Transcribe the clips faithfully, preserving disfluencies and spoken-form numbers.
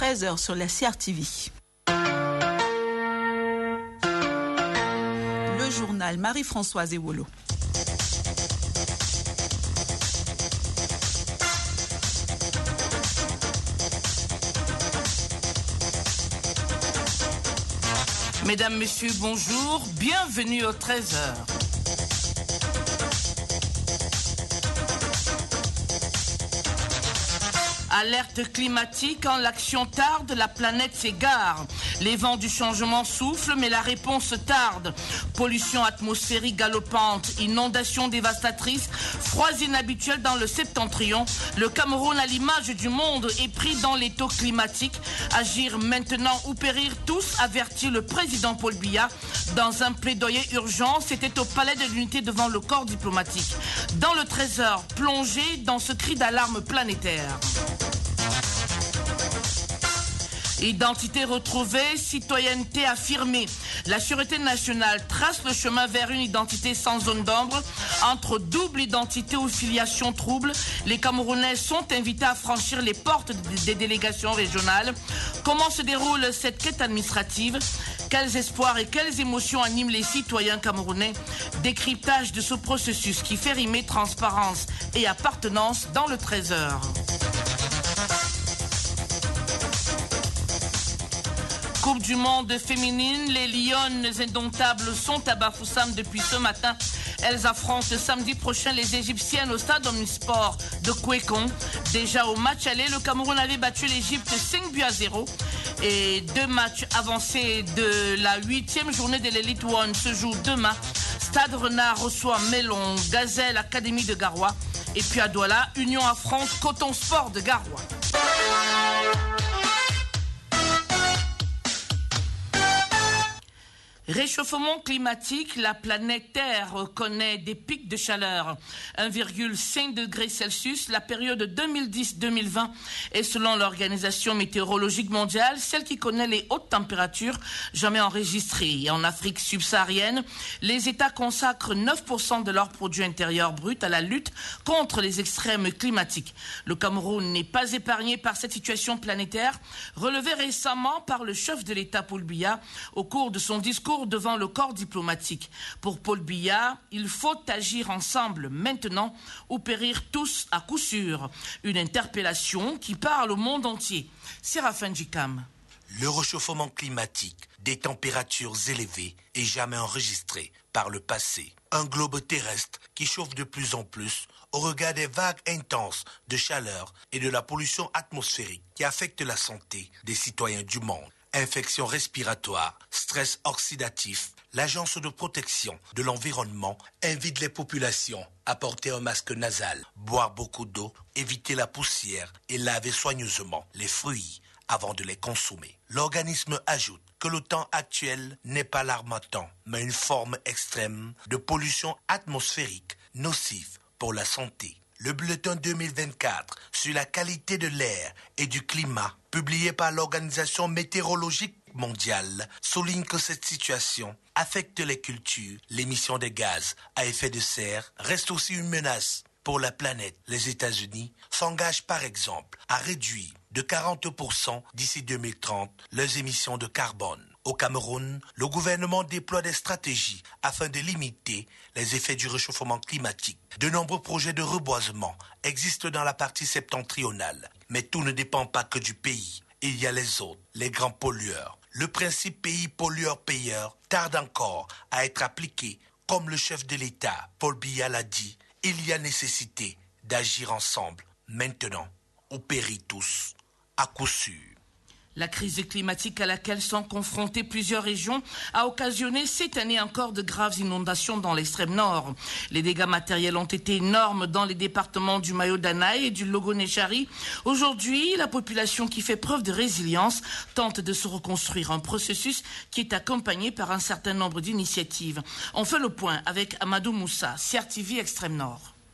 treize heures sur la C R T V. Le journal Marie-Françoise Ewolo. Mesdames, Messieurs, bonjour, bienvenue aux treize heures. Alerte climatique, quand l'action tarde, la planète s'égare. Les vents du changement soufflent, mais la réponse tarde. Pollution atmosphérique galopante, inondations dévastatrices, froids inhabituels dans le septentrion. Le Cameroun, à l'image du monde, est pris dans l'étau climatique. Agir maintenant ou périr tous, avertit le président Paul Biya. Dans un plaidoyer urgent, c'était au palais de l'unité devant le corps diplomatique. Dans le treize heures, plongé dans ce cri d'alarme planétaire. Identité retrouvée, citoyenneté affirmée. La Sûreté nationale trace le chemin vers une identité sans zone d'ombre. Entre double identité ou filiation trouble, les Camerounais sont invités à franchir les portes des délégations régionales. Comment se déroule cette quête administrative ? Quels espoirs et quelles émotions animent les citoyens camerounais ? Décryptage de ce processus qui fait rimer transparence et appartenance dans le treize heures. Coupe du monde féminine, les Lionnes indomptables sont à Bafoussam depuis ce matin. Elles affrontent samedi prochain les Égyptiennes au stade Omnisport de Kwekon. Déjà au match aller, le Cameroun avait battu l'Égypte cinq buts à zéro. Et deux matchs avancés de la huitième journée de l'Elite One se jouent demain. Stade Renard reçoit Melon, Gazelle Académie de Garoua. Et puis à Douala, Union affronte Coton Sport de Garoua. Réchauffement climatique, la planète Terre connaît des pics de chaleur. un virgule cinq degrés Celsius, la période deux mille dix deux mille vingt est selon l'Organisation météorologique mondiale celle qui connaît les hautes températures jamais enregistrées. Et en Afrique subsaharienne, les États consacrent neuf pour cent de leur produit intérieur brut à la lutte contre les extrêmes climatiques. Le Cameroun n'est pas épargné par cette situation planétaire, relevée récemment par le chef de l'État Paul Biya au cours de son discours devant le corps diplomatique. Pour Paul Biya, il faut agir ensemble maintenant ou périr tous à coup sûr. Une interpellation qui parle au monde entier. Séraphin Djikam. Le réchauffement climatique, des températures élevées et jamais enregistrées par le passé. Un globe terrestre qui chauffe de plus en plus au regard des vagues intenses de chaleur et de la pollution atmosphérique qui affectent la santé des citoyens du monde. Infections respiratoires, stress oxydatif, l'Agence de protection de l'environnement invite les populations à porter un masque nasal, boire beaucoup d'eau, éviter la poussière et laver soigneusement les fruits avant de les consommer. L'organisme ajoute que le temps actuel n'est pas l'armatan, mais une forme extrême de pollution atmosphérique nocive pour la santé. Le bulletin deux mille vingt-quatre sur la qualité de l'air et du climat, publié par l'Organisation météorologique mondiale, souligne que cette situation affecte les cultures. L'émission des gaz à effet de serre reste aussi une menace pour la planète. Les États-Unis s'engagent par exemple à réduire de quarante pour cent d'ici deux mille trente leurs émissions de carbone. Au Cameroun, le gouvernement déploie des stratégies afin de limiter les effets du réchauffement climatique. De nombreux projets de reboisement existent dans la partie septentrionale, mais tout ne dépend pas que du pays. Il y a les autres, les grands pollueurs. Le principe pays pollueur-payeur tarde encore à être appliqué. Comme le chef de l'État, Paul Biya, l'a dit, il y a nécessité d'agir ensemble, maintenant, ou périt tous, à coup sûr. La crise climatique à laquelle sont confrontées plusieurs régions a occasionné cette année encore de graves inondations dans l'extrême nord. Les dégâts matériels ont été énormes dans les départements du Mayo-Danaï et du Logo-Nechari. Aujourd'hui, la population qui fait preuve de résilience tente de se reconstruire, un processus qui est accompagné par un certain nombre d'initiatives. On fait le point avec Amadou Moussa, C R T V Extrême Nord.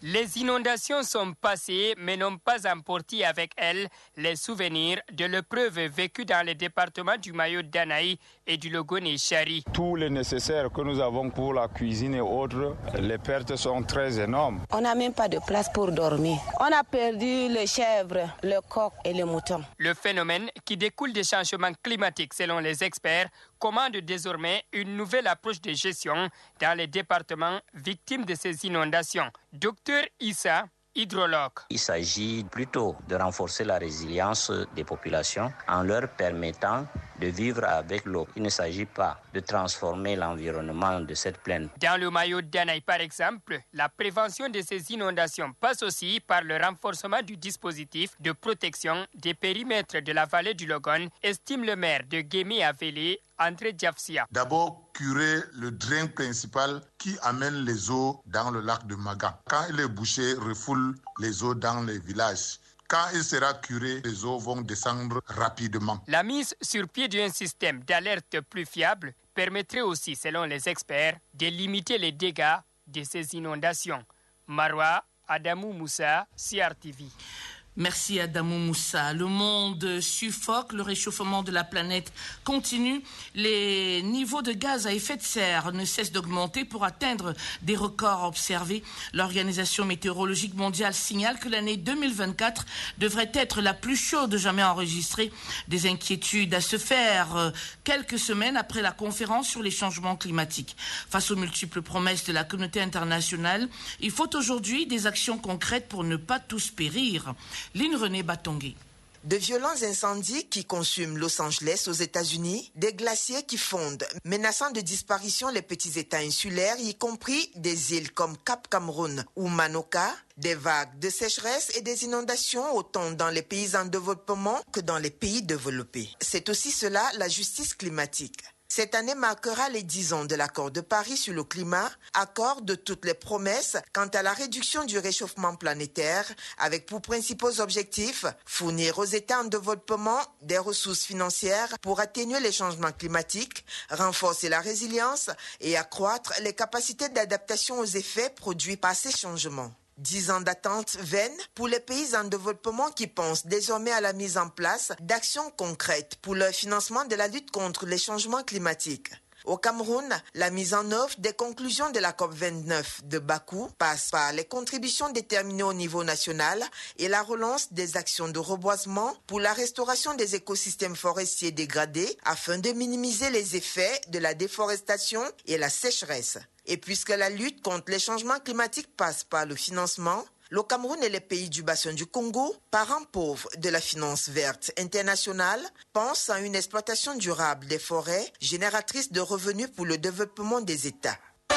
Les inondations sont passées, mais n'ont pas emporté avec elles les souvenirs de l'épreuve vécue dans les départements du Mayo Danaï et du Logone-Chari. Tout le nécessaire que nous avons pour la cuisine et autres, les pertes sont très énormes. On n'a même pas de place pour dormir. On a perdu les chèvres, le coq et les moutons. Le phénomène qui découle des changements climatiques, selon les experts, commande désormais une nouvelle approche de gestion dans les départements victimes de ces inondations. Docteur Issa, hydrologue. Il s'agit plutôt de renforcer la résilience des populations en leur permettant de vivre avec l'eau. Il ne s'agit pas de transformer l'environnement de cette plaine. Dans le Mayo Danaï, par exemple, la prévention de ces inondations passe aussi par le renforcement du dispositif de protection des périmètres de la vallée du Logone, estime le maire de Guémé-Avélé, André Diafsia. D'abord, curer le drain principal qui amène les eaux dans le lac de Maga. Quand il est bouché, refoule les eaux dans les villages. Quand il sera curé, les eaux vont descendre rapidement. La mise sur pied d'un système d'alerte plus fiable permettrait aussi, selon les experts, de limiter les dégâts de ces inondations. Marwa Adamou Moussa, C R T V. Merci Adamou Moussa. Le monde suffoque, le réchauffement de la planète continue. Les niveaux de gaz à effet de serre ne cessent d'augmenter pour atteindre des records observés. L'Organisation météorologique mondiale signale que l'année deux mille vingt-quatre devrait être la plus chaude jamais enregistrée. Des inquiétudes à se faire euh, quelques semaines après la conférence sur les changements climatiques. Face aux multiples promesses de la communauté internationale, il faut aujourd'hui des actions concrètes pour ne pas tous périr. Lynn René Batongé. De violents incendies qui consument Los Angeles aux États-Unis, des glaciers qui fondent, menaçant de disparition les petits États insulaires, y compris des îles comme Cap Cameroun ou Manoka, des vagues de sécheresse et des inondations autant dans les pays en développement que dans les pays développés. C'est aussi cela la justice climatique. Cette année marquera les dix ans de l'accord de Paris sur le climat, accord de toutes les promesses quant à la réduction du réchauffement planétaire, avec pour principaux objectifs fournir aux États en développement des ressources financières pour atténuer les changements climatiques, renforcer la résilience et accroître les capacités d'adaptation aux effets produits par ces changements. Dix ans d'attente vaine pour les pays en développement qui pensent désormais à la mise en place d'actions concrètes pour le financement de la lutte contre les changements climatiques. Au Cameroun, la mise en œuvre des conclusions de la COP vingt-neuf de Bakou passe par les contributions déterminées au niveau national et la relance des actions de reboisement pour la restauration des écosystèmes forestiers dégradés afin de minimiser les effets de la déforestation et la sécheresse. Et puisque la lutte contre les changements climatiques passe par le financement, le Cameroun et les pays du bassin du Congo, parents pauvres de la finance verte internationale, pensent à une exploitation durable des forêts génératrice de revenus pour le développement des États.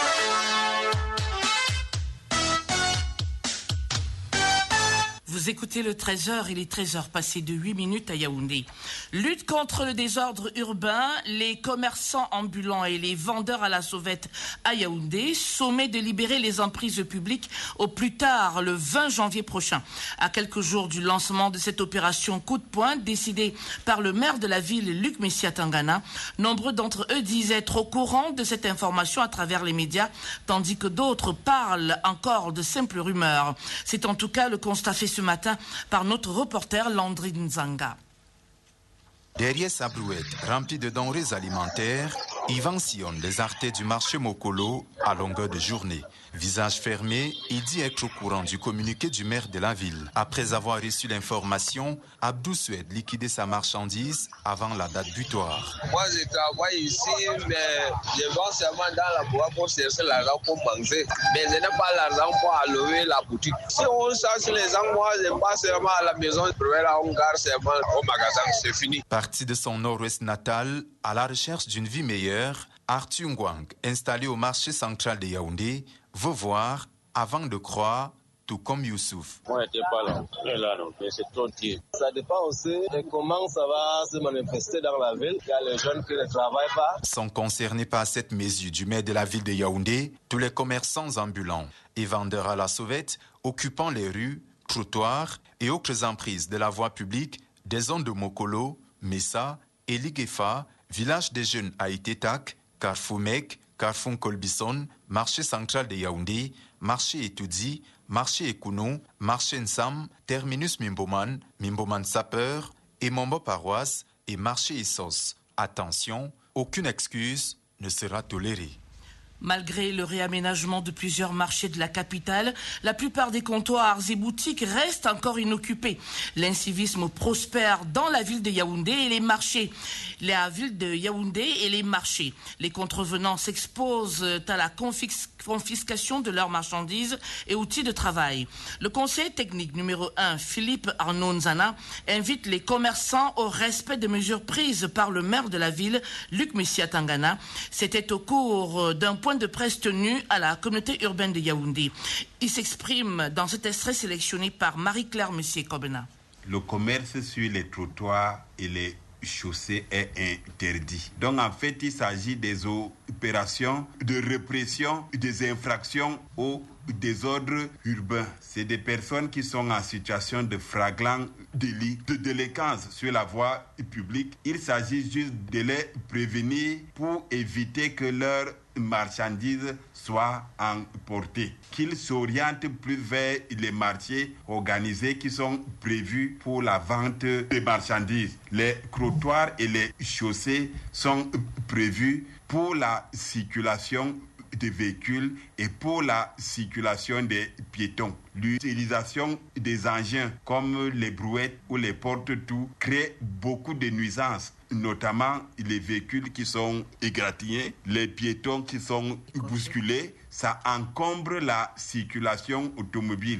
Vous écoutez le treize heures, il est treize heures passées de huit minutes à Yaoundé. Lutte contre le désordre urbain, les commerçants ambulants et les vendeurs à la sauvette à Yaoundé, sommet de libérer les emprises publiques au plus tard le vingt janvier prochain. À quelques jours du lancement de cette opération coup de poing décidée par le maire de la ville, Luc Messia Tangana, nombreux d'entre eux disaient être au courant de cette information à travers les médias, tandis que d'autres parlent encore de simples rumeurs. C'est en tout cas le constat fait ce matin par notre reporter Landry Nzanga. Derrière sa brouette remplie de denrées alimentaires, Yvan sillonne les artères du marché Mokolo à longueur de journée. Visage fermé, il dit être au courant du communiqué du maire de la ville. Après avoir reçu l'information, Abdou souhaite liquider sa marchandise avant la date butoir. Moi, je travaille ici, mais je vends seulement dans la boîte pour chercher l'argent pour manger. Mais je n'ai pas l'argent pour allouer la boutique. Si on cherche les gens, moi, je passe seulement à la maison. Là, on garde seulement au magasin, c'est fini. Parti de son nord-ouest natal, à la recherche d'une vie meilleure, Arthur Ngwang, installé au marché central de Yaoundé, veut voir avant de croire, tout comme Youssouf. On n'était pas là. On est là, non, mais c'est trop dur. Ça dépend aussi de comment ça va se manifester dans la ville. Il y a les jeunes qui ne travaillent pas. Sont concernés par cette mesure du maire de la ville de Yaoundé, tous les commerçants ambulants et vendeurs à la sauvette, occupant les rues, trottoirs et autres emprises de la voie publique des zones de Mokolo, Messa et Liguefa, village des jeunes à Itetak, Carrefour Mek, Carrefour Colbison, marché central de Yaoundé, marché Etoudi, marché Ekounou, marché Nsam, terminus Mimboman, Mimboman Sapeur, et Mombo Paroisse et marché Essos. Attention, aucune excuse ne sera tolérée. Malgré le réaménagement de plusieurs marchés de la capitale, la plupart des comptoirs et boutiques restent encore inoccupés. L'incivisme prospère dans la ville de Yaoundé et les marchés. La ville de Yaoundé et les marchés. Les contrevenants s'exposent à la confis- confiscation de leurs marchandises et outils de travail. Le conseil technique numéro un, Philippe Arnaud Nzana, invite les commerçants au respect des mesures prises par le maire de la ville, Luc Messia Tangana. C'était au cours d'un point de presse tenu à la communauté urbaine de Yaoundé. Il s'exprime dans cet extrait sélectionné par Marie-Claire Messier-Kobena. Le commerce sur les trottoirs et les chaussées est interdit. Donc en fait, il s'agit des opérations de répression des infractions au désordre urbain. C'est des personnes qui sont en situation de flagrant délit, de délinquance sur la voie publique. Il s'agit juste de les prévenir pour éviter que leurs marchandises soient emportées, qu'ils s'orientent plus vers les marchés organisés qui sont prévus pour la vente des marchandises. Les trottoirs et les chaussées sont prévus pour la circulation des véhicules et pour la circulation des piétons. L'utilisation des engins comme les brouettes ou les porte-tout crée beaucoup de nuisances, notamment les véhicules qui sont égratignés, les piétons qui sont bousculés. Ça encombre la circulation automobile.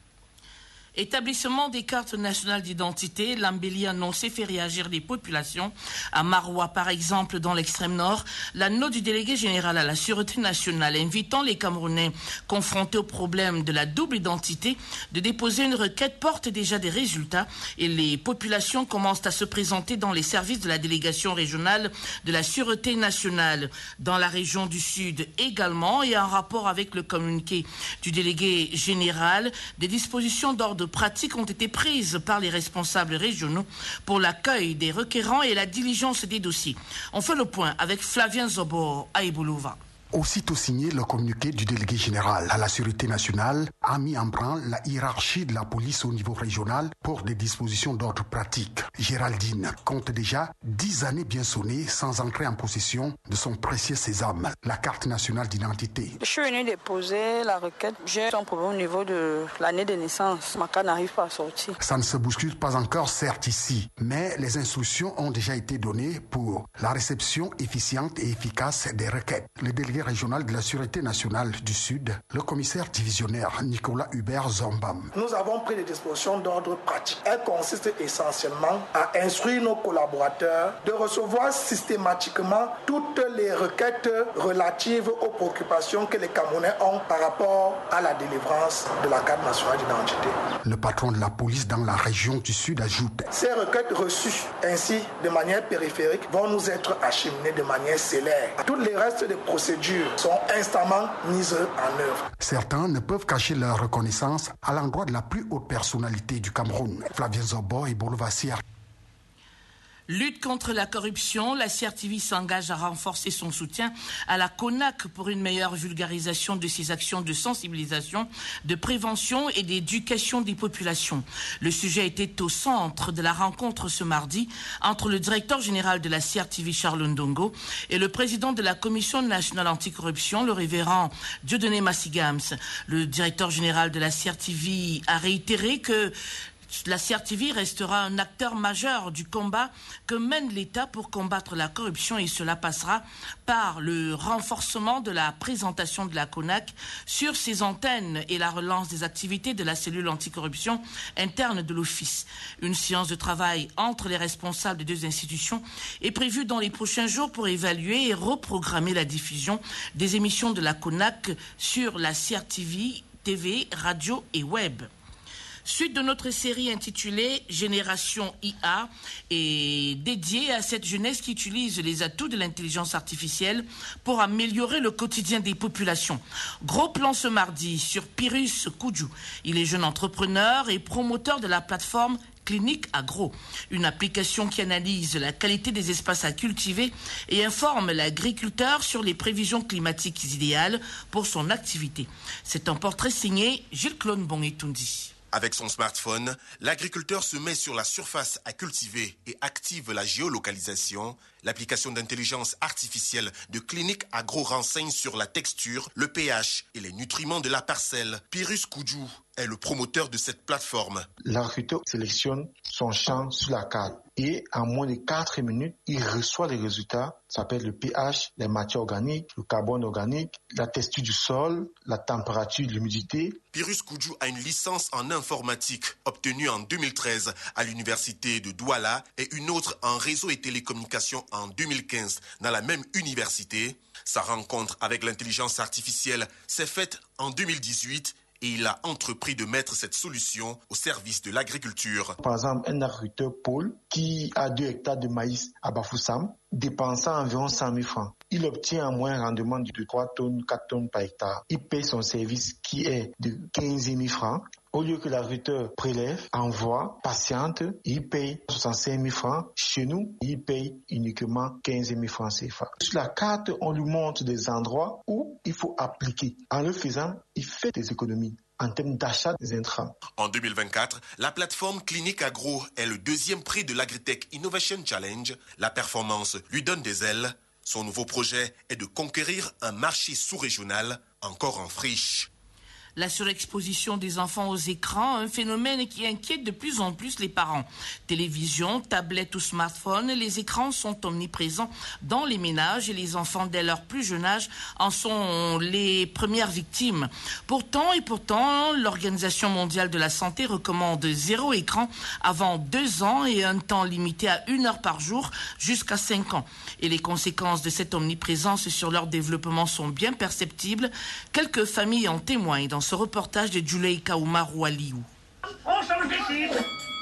Établissement des cartes nationales d'identité, l'embellie annoncé fait réagir les populations. À Maroua, par exemple, dans l'extrême nord, la note du délégué général à la Sûreté nationale invitant les Camerounais confrontés au problème de la double identité de déposer une requête porte déjà des résultats et les populations commencent à se présenter dans les services de la délégation régionale de la Sûreté nationale. Dans la région du Sud également, et en rapport avec le communiqué du délégué général, des dispositions d'ordre de pratiques ont été prises par les responsables régionaux pour l'accueil des requérants et la diligence des dossiers. On fait le point avec Flavien Zobor à Eboulova. Aussitôt signé, le communiqué du délégué général à la Sûreté nationale a mis en branle la hiérarchie de la police au niveau régional pour des dispositions d'ordre pratique. Géraldine compte déjà dix années bien sonnées sans entrer en possession de son précieux sésame, la carte nationale d'identité. Je suis venue déposer la requête. J'ai un problème au niveau de l'année de naissance. Ma carte n'arrive pas à sortir. Ça ne se bouscule pas encore, certes, ici, mais les instructions ont déjà été données pour la réception efficiente et efficace des requêtes. Le délégué régional de la Sûreté nationale du Sud, le commissaire divisionnaire Nicolas Hubert Zombam. Nous avons pris des dispositions d'ordre pratique. Elles consistent essentiellement à instruire nos collaborateurs de recevoir systématiquement toutes les requêtes relatives aux préoccupations que les Camerounais ont par rapport à la délivrance de la carte nationale d'identité. Le patron de la police dans la région du Sud ajoute: ces requêtes reçues ainsi de manière périphérique vont nous être acheminées de manière célère. Toutes les restes des procédures sont instamment mises en œuvre. Certains ne peuvent cacher leur reconnaissance à l'endroit de la plus haute personnalité du Cameroun, Flavien Zobo et Boulovassière. Lutte contre la corruption, la C R T V s'engage à renforcer son soutien à la CONAC pour une meilleure vulgarisation de ses actions de sensibilisation, de prévention et d'éducation des populations. Le sujet était au centre de la rencontre ce mardi entre le directeur général de la C R T V, Charles Ndongo, et le président de la Commission nationale anticorruption, le révérend Dieudonné Massigams. Le directeur général de la C R T V a réitéré que la C R T V restera un acteur majeur du combat que mène l'État pour combattre la corruption et cela passera par le renforcement de la présentation de la CONAC sur ses antennes et la relance des activités de la cellule anticorruption interne de l'Office. Une séance de travail entre les responsables des deux institutions est prévue dans les prochains jours pour évaluer et reprogrammer la diffusion des émissions de la CONAC sur la C R T V, T V, radio et web. Suite de notre série intitulée Génération I A est dédiée à cette jeunesse qui utilise les atouts de l'intelligence artificielle pour améliorer le quotidien des populations. Gros plan ce mardi sur Pyrrhus Koudjou. Il est jeune entrepreneur et promoteur de la plateforme Clinique Agro, une application qui analyse la qualité des espaces à cultiver et informe l'agriculteur sur les prévisions climatiques idéales pour son activité. C'est un portrait signé Gilles-Claude Bongetundi. Avec son smartphone, l'agriculteur se met sur la surface à cultiver et active la géolocalisation. L'application d'intelligence artificielle de Clinique Agro renseigne sur la texture, le pH et les nutriments de la parcelle. Pyrrhus Koudjou est le promoteur de cette plateforme. L'agriculteur sélectionne son champ sur la carte et en moins de quatre minutes, il reçoit les résultats. Ça s'appelle le pH, les matières organiques, le carbone organique, la texture du sol, la température, l'humidité. Pyrrhus Koudjou a une licence en informatique obtenue en deux mille treize à l'université de Douala et une autre en réseau et télécommunications en deux mille quinze dans la même université. Sa rencontre avec l'intelligence artificielle s'est faite en deux mille dix-huit et il a entrepris de mettre cette solution au service de l'agriculture. Par exemple, un agriculteur Paul qui a deux hectares de maïs à Bafoussam, dépensant environ cent mille francs. Il obtient un moyen rendement de trois tonnes, quatre tonnes par hectare. Il paye son service qui est de quinze mille francs. Au lieu que l'agriculteur prélève, envoie, patiente, il paye soixante-cinq mille francs. Chez nous, il paye uniquement quinze mille francs C F A. Sur la carte, on lui montre des endroits où il faut appliquer. En le faisant, il fait des économies en termes d'achat des intrants. En deux mille vingt-quatre, la plateforme Clinique Agro est le deuxième prix de l'Agritech Innovation Challenge. La performance lui donne des ailes. Son nouveau projet est de conquérir un marché sous-régional encore en friche. La surexposition des enfants aux écrans, un phénomène qui inquiète de plus en plus les parents. Télévision, tablette ou smartphone, les écrans sont omniprésents dans les ménages et les enfants dès leur plus jeune âge en sont les premières victimes. Pourtant et pourtant, l'Organisation mondiale de la santé recommande zéro écran avant deux ans et un temps limité à une heure par jour jusqu'à cinq ans. Et les conséquences de cette omniprésence sur leur développement sont bien perceptibles. Quelques familles en témoignent dans ce reportage de Juleika Oumarou Aliou. On change d'équipe.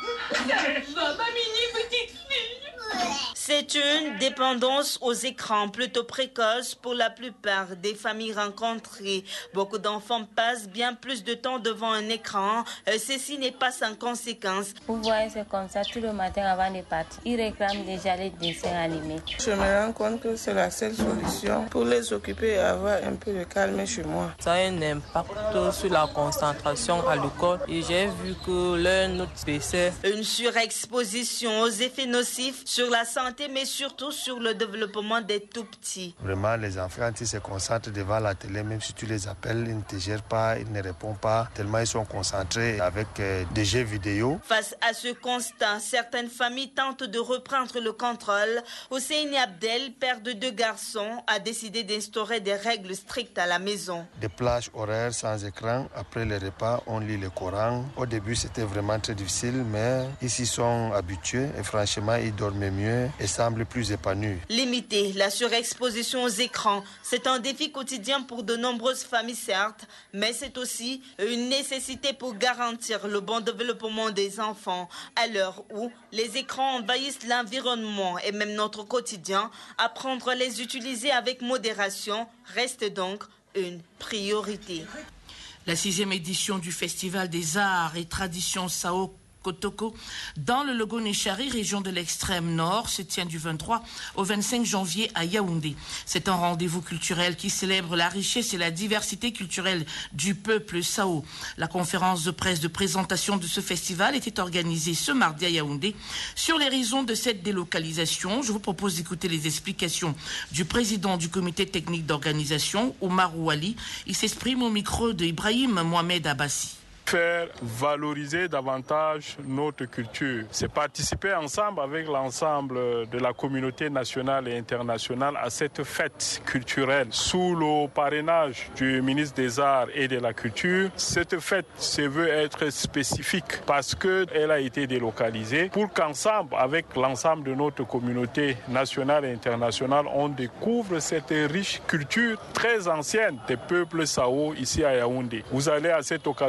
Ma mini petite fille. C'est une dépendance aux écrans plutôt précoce pour la plupart des familles rencontrées. Beaucoup d'enfants passent bien plus de temps devant un écran. Ceci n'est pas sans conséquence. Vous voyez, c'est comme ça tout le matin avant de partir. Ils réclament déjà les dessins animés. Je me rends compte que c'est la seule solution pour les occuper et avoir un peu de calme chez moi. Ça a un impact sur la concentration à l'école et j'ai vu que leur note baissait. Une surexposition aux effets nocifs sur la santé, mais surtout sur le développement des tout-petits. Vraiment, les enfants, ils se concentrent devant la télé, même si tu les appelles, ils ne te gèrent pas, ils ne répondent pas, tellement ils sont concentrés avec euh, des jeux vidéo. Face à ce constat, certaines familles tentent de reprendre le contrôle. Hosseini Abdel, père de deux garçons, a décidé d'instaurer des règles strictes à la maison. Des plages horaires sans écran, après les repas, on lit le Coran. Au début, c'était vraiment très difficile, mais ils s'y sont habitués et franchement, ils dormaient mieux et semblent plus épanouis. Limiter la surexposition aux écrans, c'est un défi quotidien pour de nombreuses familles, certes, mais c'est aussi une nécessité pour garantir le bon développement des enfants. À l'heure où les écrans envahissent l'environnement et même notre quotidien, apprendre à les utiliser avec modération reste donc une priorité. La sixième édition du Festival des Arts et Traditions Sao Kotoko dans le Logo-Néchari, région de l'extrême nord, se tient du vingt-trois au vingt-cinq janvier à Yaoundé. C'est un rendez-vous culturel qui célèbre la richesse et la diversité culturelle du peuple Sao. La conférence de presse de présentation de ce festival était organisée ce mardi à Yaoundé. Sur les raisons de cette délocalisation, je vous propose d'écouter les explications du président du comité technique d'organisation, Oumarou Ali. Il s'exprime au micro de Ibrahim Mohamed Abbassi. Faire valoriser davantage notre culture. C'est participer ensemble avec l'ensemble de la communauté nationale et internationale à cette fête culturelle sous le parrainage du ministre des Arts et de la Culture. Cette fête se veut être spécifique parce qu'elle a été délocalisée pour qu'ensemble, avec l'ensemble de notre communauté nationale et internationale, on découvre cette riche culture très ancienne des peuples Sao ici à Yaoundé. Vous allez à cette occasion découvrir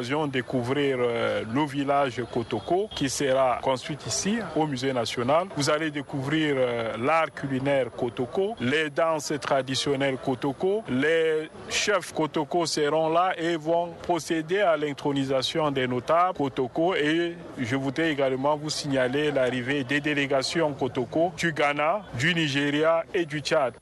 découvrir euh, le village Kotoko qui sera construit ici au Musée national. Vous allez découvrir euh, l'art culinaire Kotoko, les danses traditionnelles Kotoko. Les chefs Kotoko seront là et vont procéder à l'intronisation des notables Kotoko. Et je voudrais également vous signaler l'arrivée des délégations Kotoko du Ghana, du Nigeria et du Tchad.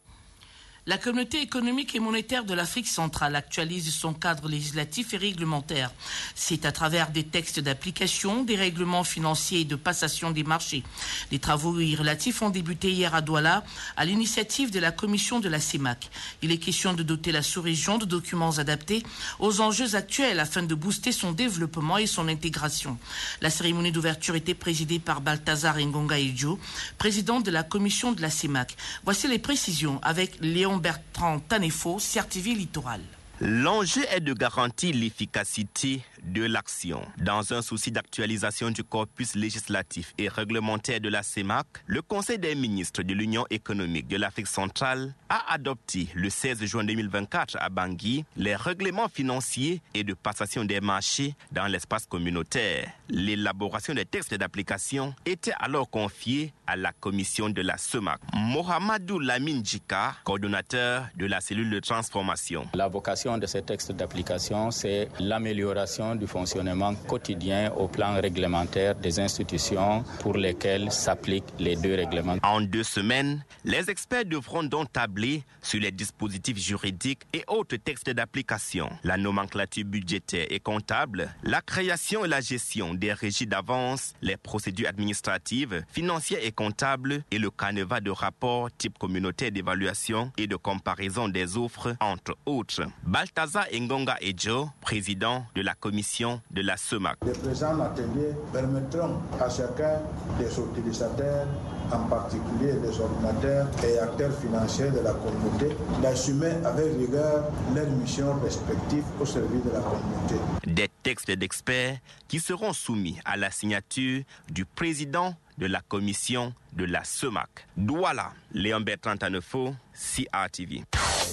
La communauté économique et monétaire de l'Afrique centrale actualise son cadre législatif et réglementaire. C'est à travers des textes d'application, des règlements financiers et de passation des marchés. Les travaux y relatifs ont débuté hier à Douala à l'initiative de la commission de la CEMAC. Il est question de doter la sous-région de documents adaptés aux enjeux actuels afin de booster son développement et son intégration. La cérémonie d'ouverture était présidée par Balthazar Ngonga Idjo, président de la commission de la CEMAC. Voici les précisions avec Léon Bertrand Tanefo, C R T V Littoral. L'enjeu est de garantir l'efficacité de l'action. Dans un souci d'actualisation du corpus législatif et réglementaire de la CEMAC, le Conseil des ministres de l'Union économique de l'Afrique centrale a adopté le seize juin deux mille vingt-quatre à Bangui les règlements financiers et de passation des marchés dans l'espace communautaire. L'élaboration des textes d'application était alors confiée à la commission de la CEMAC. Mohamedou Lamine Djika, coordonnateur de la cellule de transformation. La vocation de ces textes d'application, c'est l'amélioration du fonctionnement quotidien au plan réglementaire des institutions pour lesquelles s'appliquent les deux règlements. En deux semaines, les experts devront donc tabler sur les dispositifs juridiques et autres textes d'application, la nomenclature budgétaire et comptable, la création et la gestion des régies d'avance, les procédures administratives, financières et comptables et le canevas de rapports type communautaire d'évaluation et de comparaison des offres, entre autres. Balthazar Ngonga Idjo, président de la commission de la CEMAC. Les présents ateliers permettront à chacun des utilisateurs, en particulier les ordinateurs et acteurs financiers de la communauté, d'assumer avec rigueur leurs missions respectives au service de la communauté. Des textes d'experts qui seront soumis à la signature du président de la commission de la CEMAC. Douala, Léon Bertrand Tanefo, C R T V.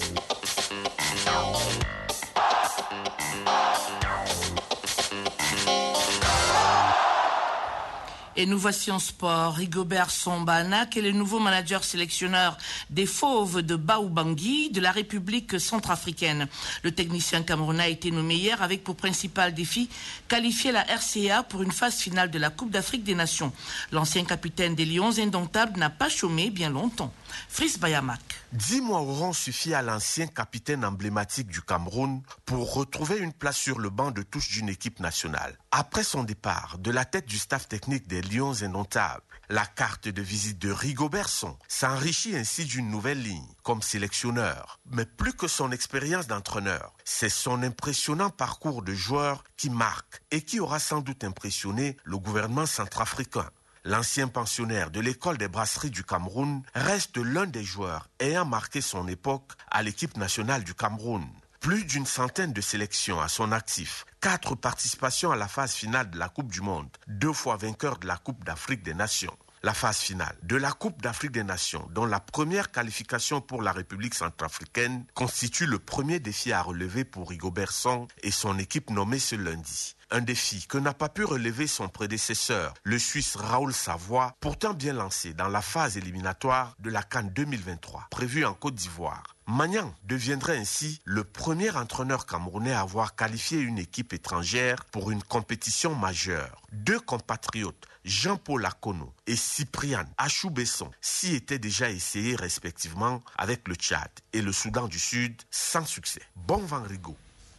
Et nous voici en sport. Rigobert Sambana, qui est le nouveau manager sélectionneur des Fauves de Baoubangui de la République centrafricaine. Le technicien camerounais a été nommé hier avec pour principal défi qualifier la R C A pour une phase finale de la Coupe d'Afrique des Nations. L'ancien capitaine des Lions indomptables n'a pas chômé bien longtemps. Fris Bayamak. Dix mois auront suffi à l'ancien capitaine emblématique du Cameroun pour retrouver une place sur le banc de touche d'une équipe nationale. Après son départ de la tête du staff technique des Lions indomptables, la carte de visite de Rigobert Song s'enrichit ainsi d'une nouvelle ligne comme sélectionneur. Mais plus que son expérience d'entraîneur, c'est son impressionnant parcours de joueur qui marque et qui aura sans doute impressionné le gouvernement centrafricain. L'ancien pensionnaire de l'école des brasseries du Cameroun reste l'un des joueurs ayant marqué son époque à l'équipe nationale du Cameroun. Plus d'une centaine de sélections à son actif, quatre participations à la phase finale de la Coupe du Monde, deux fois vainqueur de la Coupe d'Afrique des Nations. La phase finale de la Coupe d'Afrique des Nations, dont la première qualification pour la République centrafricaine, constitue le premier défi à relever pour Rigobert Song et son équipe nommée ce lundi. Un défi que n'a pas pu relever son prédécesseur, le Suisse Raoul Savoie, pourtant bien lancé dans la phase éliminatoire de la CAN deux mille vingt-trois, prévue en Côte d'Ivoire. Magnan deviendrait ainsi le premier entraîneur camerounais à avoir qualifié une équipe étrangère pour une compétition majeure. Deux compatriotes, Jean-Paul Akono et Cyprien Achou-Besson, s'y étaient déjà essayés respectivement avec le Tchad et le Soudan du Sud sans succès. Bon vent Rigaud.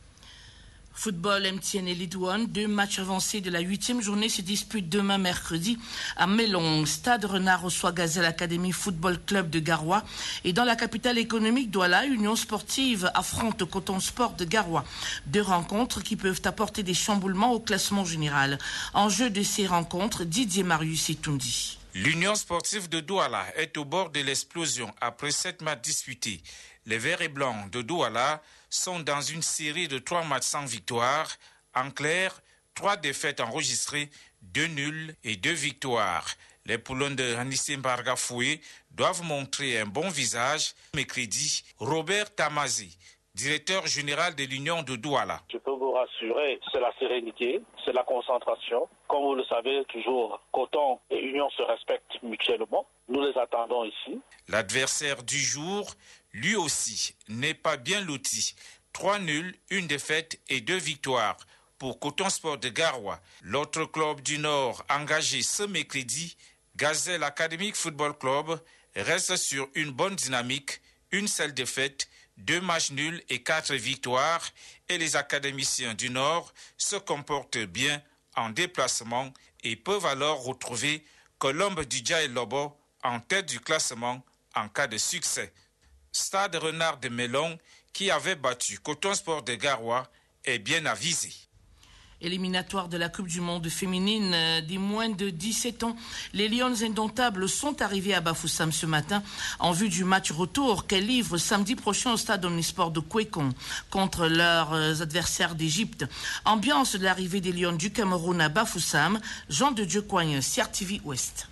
Football M T N et League One, deux matchs avancés de la huitième journée se disputent demain mercredi à Melong. Stade Renard reçoit Gazelle Academy Football Club de Garoua. Et dans la capitale économique Douala, Union Sportive affronte Coton Sport de Garoua. Deux rencontres qui peuvent apporter des chamboulements au classement général. En jeu de ces rencontres, Didier Marius et Toundi. L'Union Sportive de Douala est au bord de l'explosion après sept matchs disputés. Les Verts et Blancs de Douala sont dans une série de trois matchs sans victoire. En clair, trois défaites enregistrées, deux nuls et deux victoires. Les poulons de Anissé Mbarga Foué doivent montrer un bon visage. Mercredi, Robert Tamazi, directeur général de l'Union de Douala. Je peux vous rassurer, c'est la sérénité, c'est la concentration. Comme vous le savez, toujours, Coton et Union se respectent mutuellement. Nous les attendons ici. L'adversaire du jour, lui aussi, n'est pas bien loti. Trois nuls, une défaite et deux victoires pour Coton Sport de Garoua. L'autre club du Nord engagé ce mercredi, Gazelle Academic Football Club, reste sur une bonne dynamique, une seule défaite, deux matchs nuls et quatre victoires, et les académiciens du Nord se comportent bien en déplacement et peuvent alors retrouver Colombe du Djaï Lobo en tête du classement en cas de succès. Stade Renard de Melon, qui avait battu Coton Sport de Garoua, est bien avisé. Éliminatoire de la Coupe du Monde féminine des moins de dix-sept ans. Les Lions indomptables sont arrivés à Bafoussam ce matin en vue du match retour qu'elles livrent samedi prochain au stade Omnisport de Kwekon contre leurs adversaires d'Égypte. Ambiance de l'arrivée des Lions du Cameroun à Bafoussam. Jean de Dieu Coigne, C R T V Ouest.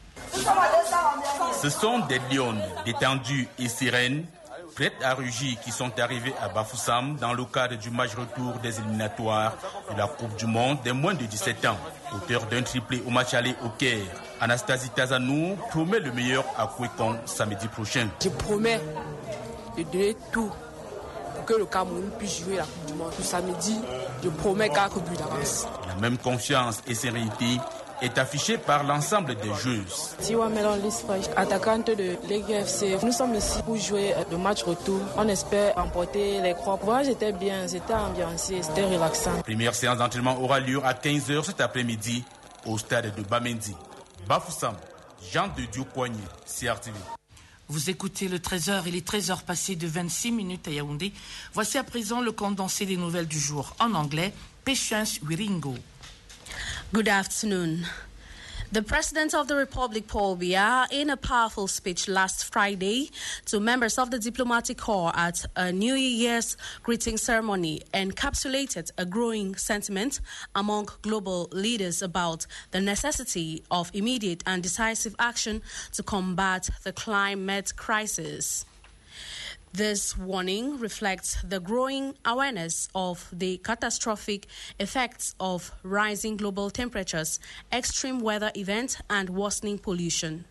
Ce sont des Lions détendus et sereines, prêtes à rugir, qui sont arrivés à Bafoussam dans le cadre du match retour des éliminatoires de la Coupe du Monde des moins de dix-sept ans. Auteur d'un triplé au match aller au Caire, Anastasie Tazanou promet le meilleur à Kwekon samedi prochain. Je promets de donner tout pour que le Cameroun puisse jouer la Coupe du Monde. Le samedi, je promets quatre buts d'avance. La même confiance et sérénité est affichée par l'ensemble des joueuses. Tiwa Melon Lisfaj, attaquante de l'E G F C. Nous sommes ici pour jouer le match retour. On espère remporter les croix. Voilà, j'étais bien, c'était ambiancé, c'était relaxant. Première séance d'entraînement aura lieu à quinze heures cet après-midi au stade de Bamendi. Bafoussam, Jean de Dieu Coigny, C R T V. Vous écoutez le treize heures, il est treize heures passées de vingt-six minutes à Yaoundé. Voici à présent le condensé des nouvelles du jour en anglais. Patience Wiringo. Good afternoon. The President of the Republic, Paul Biya, in a powerful speech last Friday to members of the diplomatic corps at a New Year's greeting ceremony, encapsulated a growing sentiment among global leaders about the necessity of immediate and decisive action to combat the climate crisis. This warning reflects the growing awareness of the catastrophic effects of rising global temperatures, extreme weather events, and worsening pollution.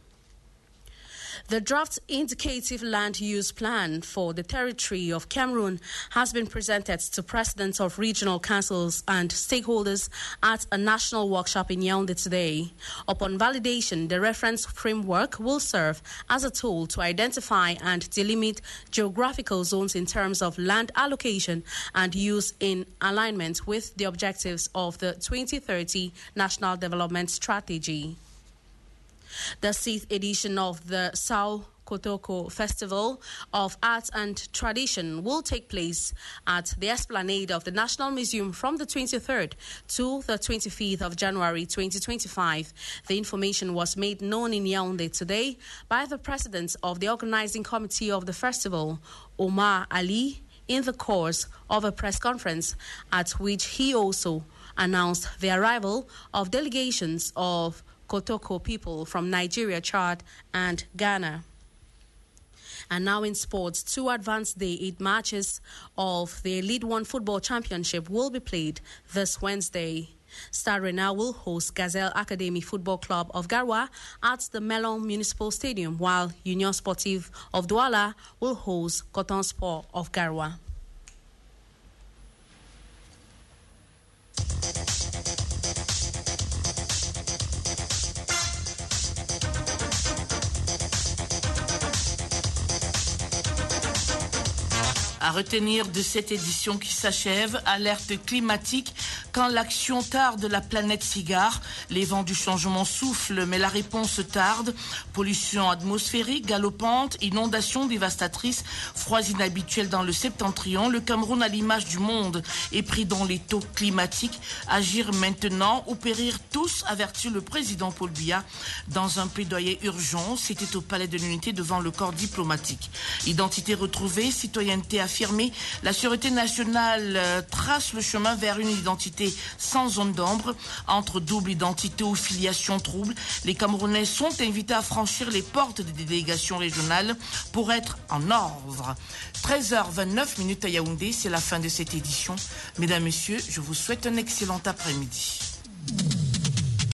The draft indicative land use plan for the territory of Cameroon has been presented to presidents of regional councils and stakeholders at a national workshop in Yaoundé today. Upon validation, the reference framework will serve as a tool to identify and delimit geographical zones in terms of land allocation and use in alignment with the objectives of the twenty thirty National Development Strategy. The sixth edition of the Sao Kotoko Festival of Arts and Tradition will take place at the Esplanade of the National Museum from the twenty-third to the twenty-fifth of January twenty twenty-five. The information was made known in Yaoundé today by the president of the organizing committee of the festival, Omar Ali, in the course of a press conference at which he also announced the arrival of delegations of Kotoko people from Nigeria, Chad, and Ghana. And now in sports, two advanced day eight matches of the League One Football Championship will be played this Wednesday. Stade Renard will host Gazelle Academy Football Club of Garoua at the Melon Municipal Stadium, while Union Sportive of Douala will host Coton Sport of Garoua. À retenir de cette édition qui s'achève, alerte climatique. Quand l'action tarde, la planète s'égare. Les vents du changement soufflent, mais la réponse tarde. Pollution atmosphérique galopante, inondations dévastatrices, froids inhabituels dans le septentrion. Le Cameroun, à l'image du monde, est pris dans les taux climatiques. Agir maintenant ou périr tous, avertit le président Paul Biya dans un plaidoyer urgent. C'était au Palais de l'Unité devant le corps diplomatique. Identité retrouvée, citoyenneté affirmée. La Sûreté nationale trace le chemin vers une identité identité sans zone d'ombre. Entre double identité ou filiation trouble, les Camerounais sont invités à franchir les portes des délégations régionales pour être en ordre. treize heures vingt-neuf minutes à Yaoundé, c'est la fin de cette édition. Mesdames, Messieurs, je vous souhaite un excellent après-midi.